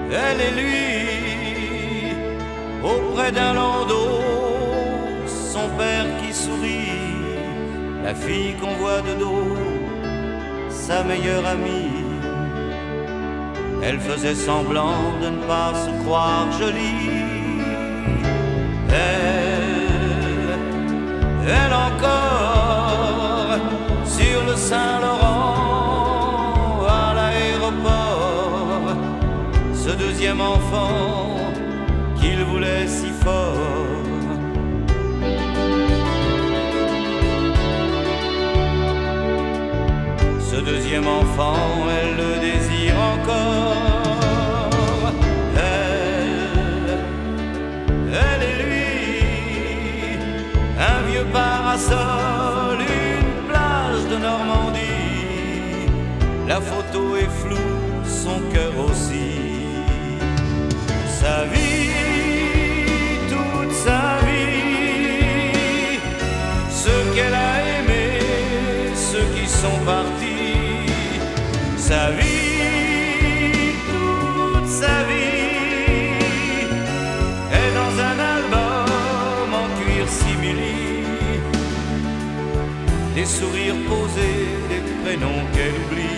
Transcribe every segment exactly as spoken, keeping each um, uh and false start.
elle et lui, auprès d'un landau, son père qui sourit, la fille qu'on voit de dos, sa meilleure amie. Elle faisait semblant de ne pas se croire jolie. Elle, elle encore, sur le Saint-Laurent, à l'aéroport, ce deuxième enfant qu'il voulait si fort. Ce deuxième enfant, elle le désire encore. Elle, elle et lui, un vieux parasol, une plage de Normandie. La photo est floue, son cœur aussi. Sa vie, toute sa vie, ceux qu'elle a aimés, ceux qui sont partis. Sa vie, toute sa vie, est dans un album en cuir simili. Des sourires posés, des prénoms qu'elle oublie.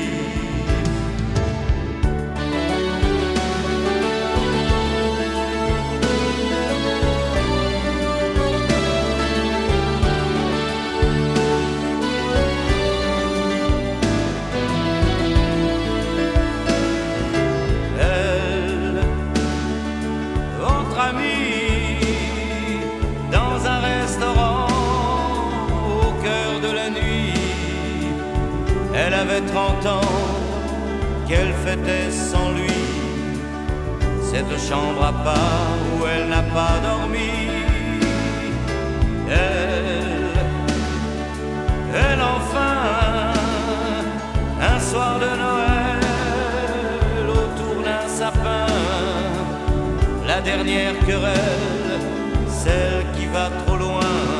Dans un restaurant au cœur de la nuit, elle avait trente ans qu'elle fêtait sans lui. Cette chambre à part où elle n'a pas dormi. Elle, elle enfin, un soir de Noël, autour d'un sapin, la dernière querelle, celle qui va trop loin.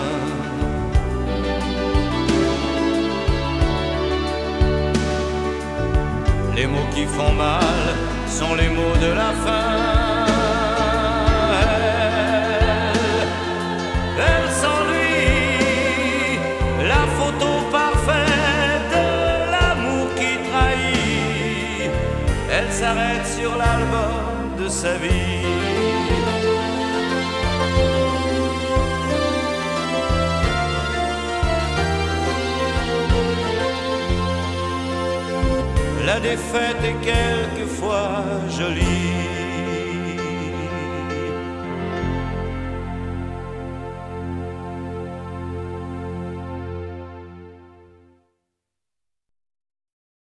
Les mots qui font mal sont les mots de la fin. Elle, elle sans lui, la photo parfaite de l'amour qui trahit. Elle s'arrête sur l'album de sa vie. La défaite est quelquefois jolie.